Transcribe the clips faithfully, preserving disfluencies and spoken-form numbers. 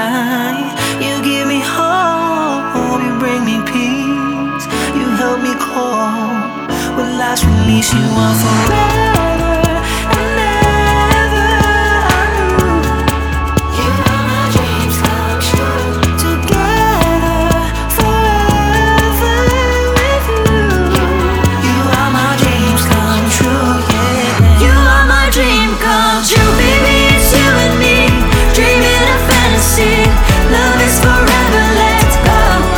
night. You give me hope, you bring me peace. You help me cope with last release. You are forever and ever. I knew you are my dreams come true. Together forever with you. You are my dreams come true. Yeah. You are my dream come true, baby. It's you and me, dreaming a fantasy. Love is forever. Let's go.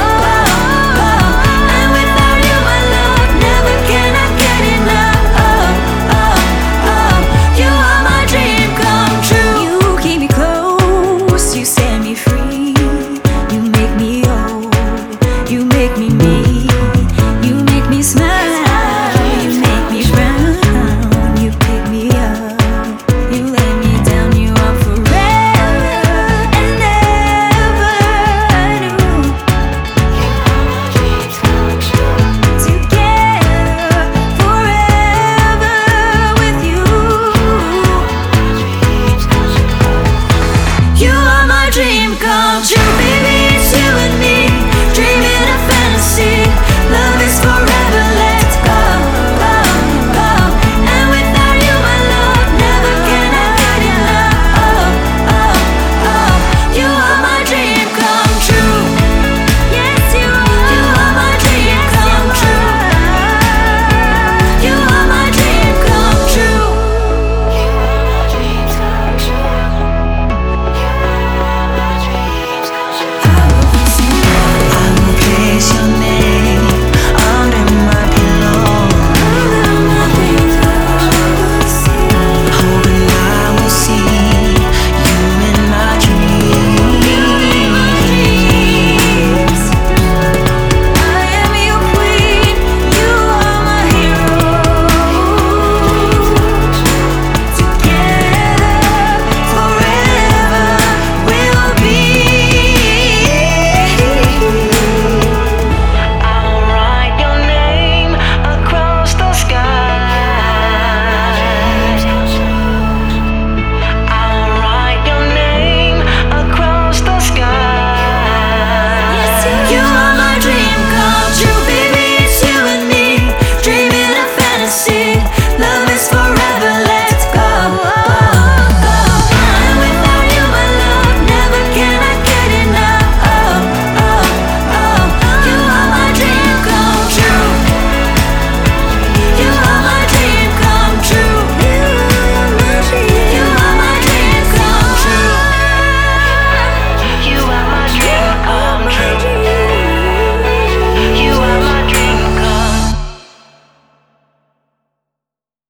And without you, my love, never can I get enough. Oh, oh, oh. You are my dream come true. You keep me close, you set me free. You make me whole, you make me me. You make me smile, you make me frown. You pick me up, you lay me down. You are forever and ever. I knew together forever with you. You are my dream come true.